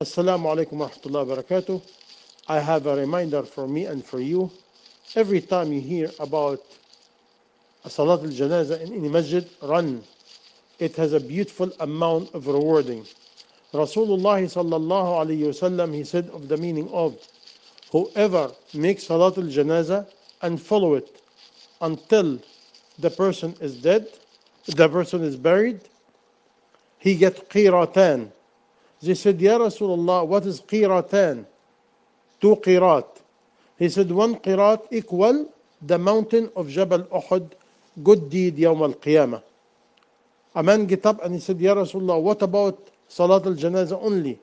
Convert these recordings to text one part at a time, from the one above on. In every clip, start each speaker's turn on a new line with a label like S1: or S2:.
S1: Assalamu alaikum wa rahmatullahi wa barakatuh. I have a reminder for me and for you. Every time you hear about a Salat al-Janaza in any masjid, run. It has a beautiful amount of rewarding. Rasulullah sallallahu alayhi wasallam, he said of the meaning of whoever makes Salat al-Janaza and follow it until the person is dead, the person is buried, he gets qiratan. They said, Ya Rasulullah, what is qiratan? 2 qirat. He said, 1 qirat equal the mountain of Jabal Uhud, good deed Yawm al-Qiyamah. A man get up and he said, Ya Rasulullah, what about Salat al-Janaza only?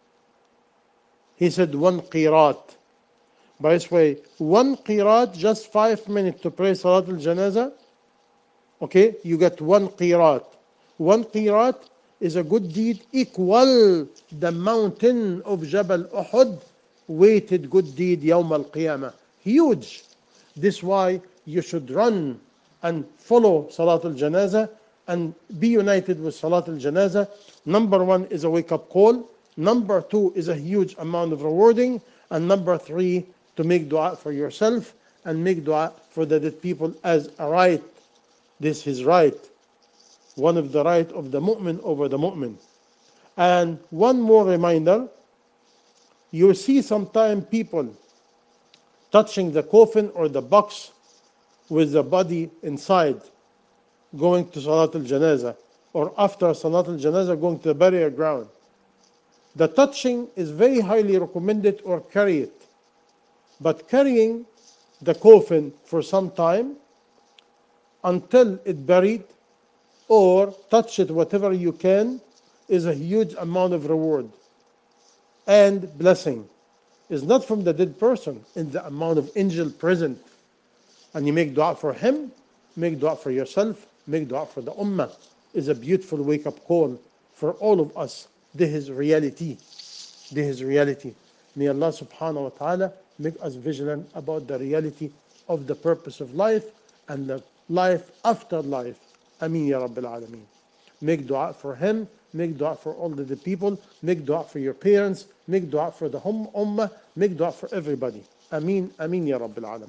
S1: He said, 1 qirat. By this way, 1 qirat, just 5 minutes to pray Salat al-Janaza. Okay, you get 1 qirat. 1 qirat is a good deed equal the mountain of Jabal Uhud, weighted good deed Yawm al-Qiyamah. Huge. This is why you should run and follow Salat al-Janaza and be united with Salat al-Janaza. Number 1 is a wake-up call. Number 2 is a huge amount of rewarding. And number 3, to make dua for yourself and make dua for the dead people as a right. This is right. One of the right of the mu'min over the mu'min. And one more reminder, you see sometimes people touching the coffin or the box with the body inside, going to Salat al-Janaza, or after Salat al-Janaza going to the burial ground. The touching is very highly recommended, or carry it. But carrying the coffin for some time until it buried, or touch it whatever you can, is a huge amount of reward and blessing. Is not from the dead person, in the amount of angel present. And you make dua for him, make dua for yourself, make dua for the ummah. Is a beautiful wake-up call for all of us. This is reality. This is reality. May Allah subhanahu wa ta'ala make us vigilant about the reality of the purpose of life and the life after life. Ameen ya Rabbil Alameen. Make dua for him, make dua for all the people, make dua for your parents, make dua for the ummah, make dua for everybody. Ameen, ameen ya Rabbil Alameen.